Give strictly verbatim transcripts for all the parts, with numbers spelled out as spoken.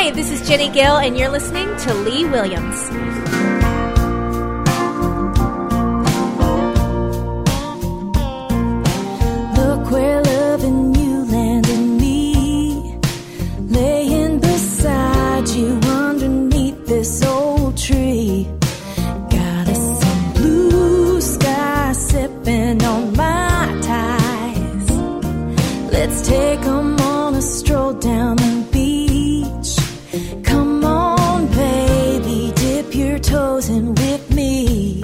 Hi, this is Jenny Gill, and you're listening to Lee Williams. Look where loving you landed me, laying beside you underneath this old tree. Got us some blue sky sipping on my ties. Let's take 'em on a stroll down the beach. Come on, baby, dip your toes in with me.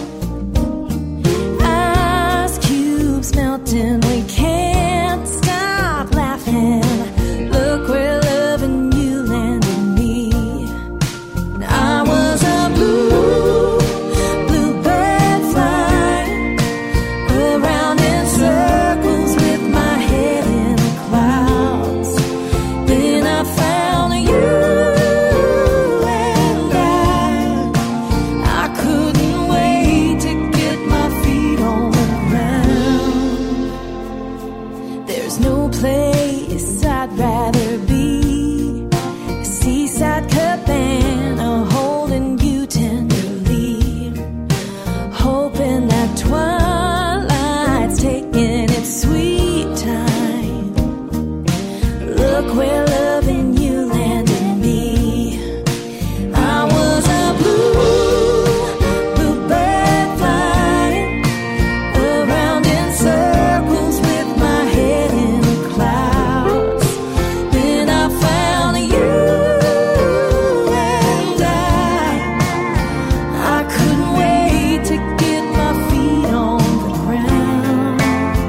Ice cubes melting, we can't stop laughing. Look where loving you landed me. I was a blue, bluebird flying around in circles with my head in the clouds. Then I found you, and I, I couldn't wait to get my feet on the ground. There's no place I'd rather be, a seaside cabana holding you tenderly, hoping that twilight's taking its sweet time. Look where loving you landed me. I was a blue, bluebird flying around in circles with my head in the clouds. Then I found you, and I, I couldn't wait to get my feet on the ground.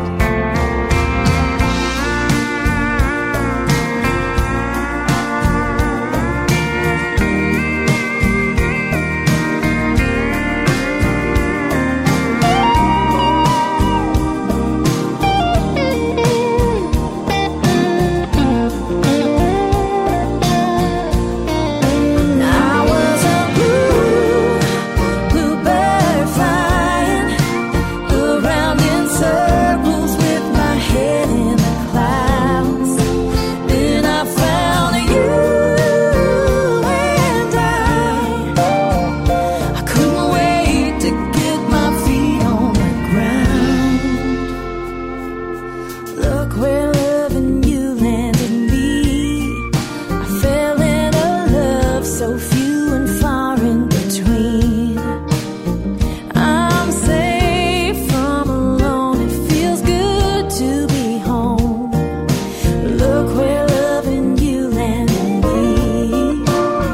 I was a blue, bluebird flying around in circles with my head in the clouds. Then I found you, and I, I couldn't wait to get my feet on the ground. Look where loving you landed me. I fell in a love so few and far in between. I'm safe from alone, it feels good to be home. Look where loving you landed me.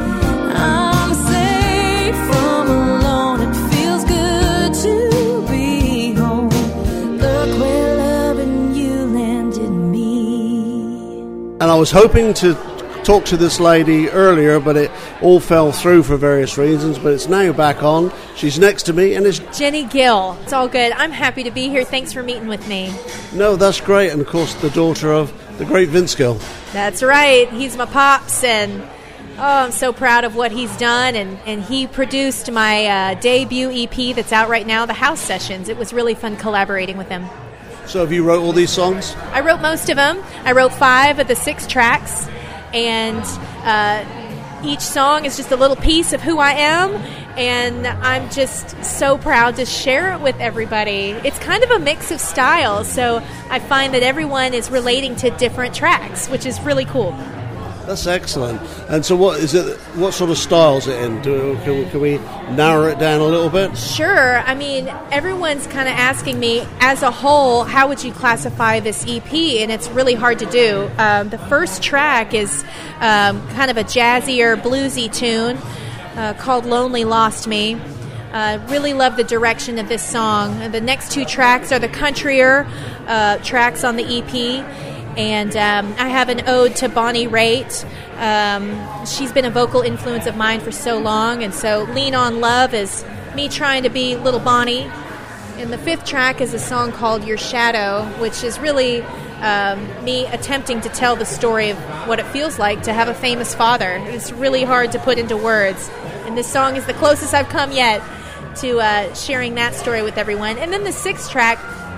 I'm safe from alone, it feels good to be home. Look where loving you landed me. And I was hoping to talk to this lady earlier, but it all fell through for various reasons, but it's now back on. She's next to me, and it's... Jenny Gill. It's all good. I'm happy to be here. Thanks for meeting with me. No, that's great, and of course the daughter of the great Vince Gill. That's right. He's my pops, and oh, I'm so proud of what he's done. And, and he produced my uh, debut E P that's out right now, The House Sessions. It was really fun collaborating with him. So have you wrote all these songs? I wrote most of them. I wrote five of the six tracks, and uh, each song is just a little piece of who I am, and I'm just so proud to share it with everybody. It's kind of a mix of styles, so I find that everyone is relating to different tracks, which is really cool. That's excellent. And so what is it? What sort of style is it in? Do, can, we, can we narrow it down a little bit? Sure. I mean, everyone's kind of asking me, as a whole, how would you classify this E P? And it's really hard to do. Um, the first track is um, kind of a jazzier, bluesy tune uh, called Lonely Lost Me. Uh, really love the direction of this song. The next two tracks are the countryer uh, tracks on the E P. And um, I have an ode to Bonnie Raitt. Um, she's been a vocal influence of mine for so long, and so Lean on Love is me trying to be little Bonnie. And the fifth track is a song called Your Shadow, which is really um, me attempting to tell the story of what it feels like to have a famous father. It's really hard to put into words. And this song is the closest I've come yet to uh, sharing that story with everyone. And then the sixth track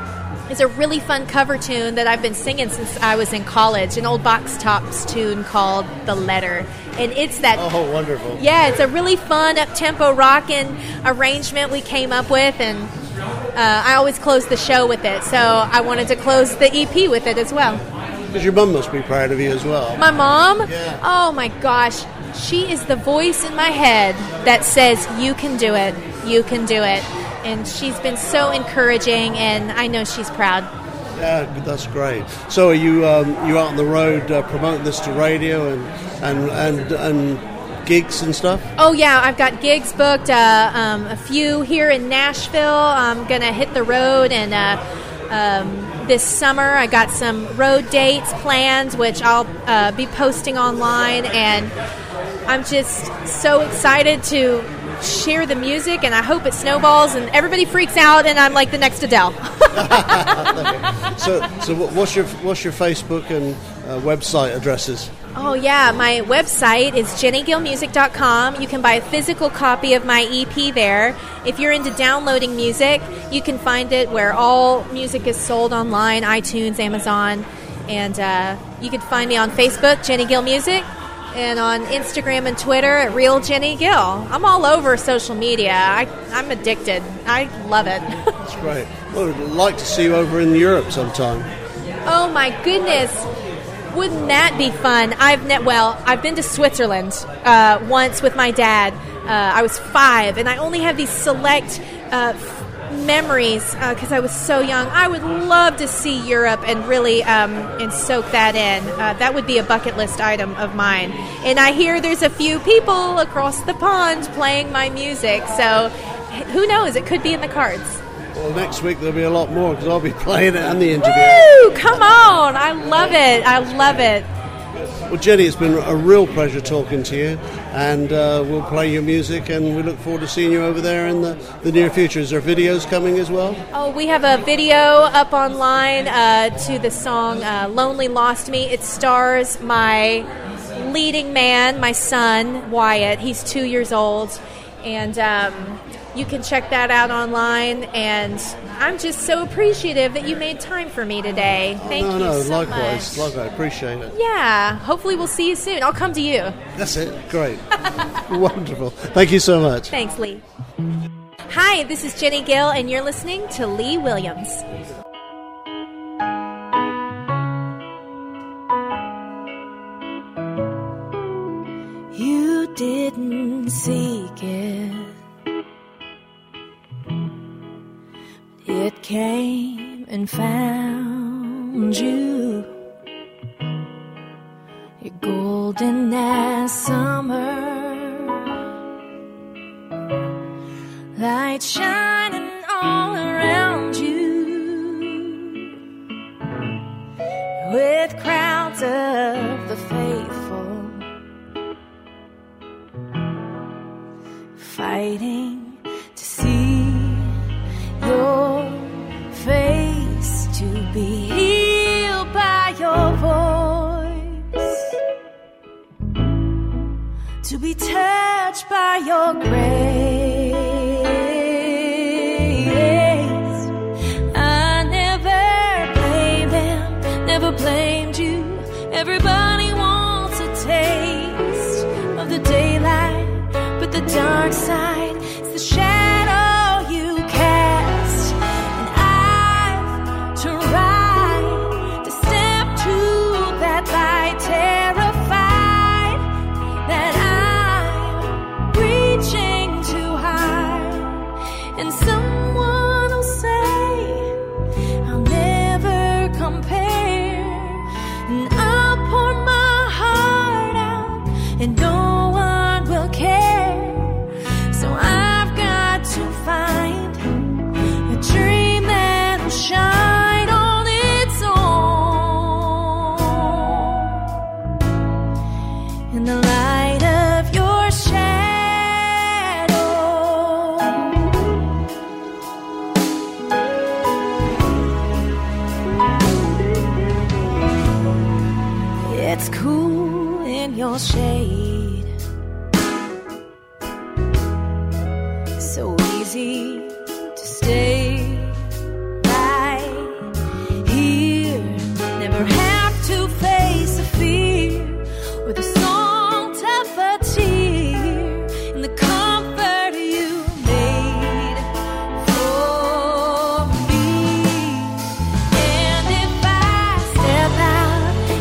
is a really fun cover tune that I've been singing since I was in college, an old Box Tops tune called The Letter. And it's that... Oh, wonderful. Yeah, it's a really fun, up-tempo rockin' arrangement we came up with, and uh, I always close the show with it, so I wanted to close the E P with it as well. Because your mum must be proud of you as well. My mom? Yeah. Oh, my gosh. She is the voice in my head that says, you can do it, you can do it. And she's been so encouraging, and I know she's proud. Yeah, that's great. So are you um, you out on the road uh, promoting this to radio and, and and and gigs and stuff? Oh, yeah, I've got gigs booked, uh, um, a few here in Nashville. I'm going to hit the road, and uh, um, this summer I got some road dates planned, which I'll uh, be posting online, and I'm just so excited to share the music, and I hope it snowballs and everybody freaks out and I'm like the next Adele. so so what's your what's your Facebook and uh, website addresses? Oh yeah, my website is jenny gill music dot com. You can buy a physical copy of my E P there. If you're into downloading music, you can find it where all music is sold online, iTunes, Amazon, and uh, you can find me on Facebook, Jenny Gill Music, and on Instagram and Twitter at Real Jenny Gill. I'm all over social media. I, I'm addicted. I love it. That's great. Well, I'd like to see you over in Europe sometime. Oh my goodness. Wouldn't that be fun? I've ne- Well, I've been to Switzerland uh, once with my dad. Uh, I was five, and I only have these select uh, f- memories because uh, I was so young. I would love to see Europe and really um, and soak that in. Uh, that would be a bucket list item of mine. And I hear there's a few people across the pond playing my music, so who knows? It could be in the cards. Well, next week there'll be a lot more because I'll be playing it and the interview. Woo! Come on! I love it. I love it. Well, Jenny, it's been a real pleasure talking to you, and uh, we'll play your music, and we look forward to seeing you over there in the, the near future. Is there videos coming as well? Oh, we have a video up online uh, to the song uh, Lonely Lost Me. It stars my leading man, my son, Wyatt. He's two years old, and um, you can check that out online, and I'm just so appreciative that you made time for me today. Thank oh, no, you no, so likewise, much. Likewise, I appreciate it. Yeah, hopefully we'll see you soon. I'll come to you. That's it. Great. Wonderful. Thank you so much. Thanks, Lee. Hi, this is Jenny Gill, and you're listening to Lee Williams. You didn't seek it. It came and found you. You're golden as summer, light shining all around you, with crowds of the faithful fighting to see your face, to be healed by your voice, to be touched by your grace. I never blamed them, never blamed you. Everybody wants a taste of the daylight, but the dark side is the shadow you cast. And I've tried to step to that light, terrified that I'm reaching too high. And someone will say I'll never compare. And I'll pour my heart out, and no one will care. So I've got to find a dream that will shine on its own in the light of your shadow. It's cool in your shade, so easy to stay right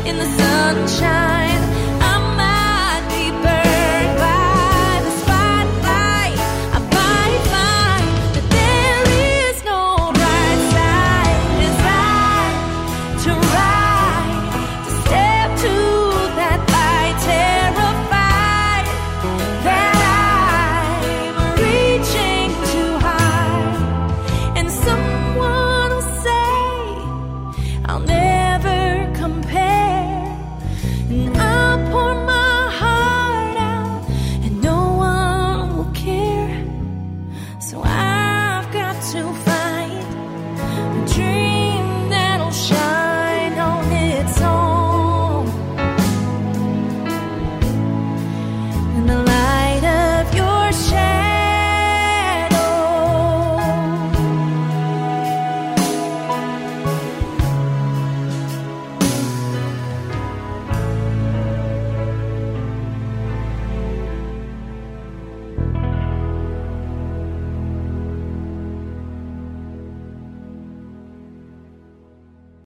in the sunshine.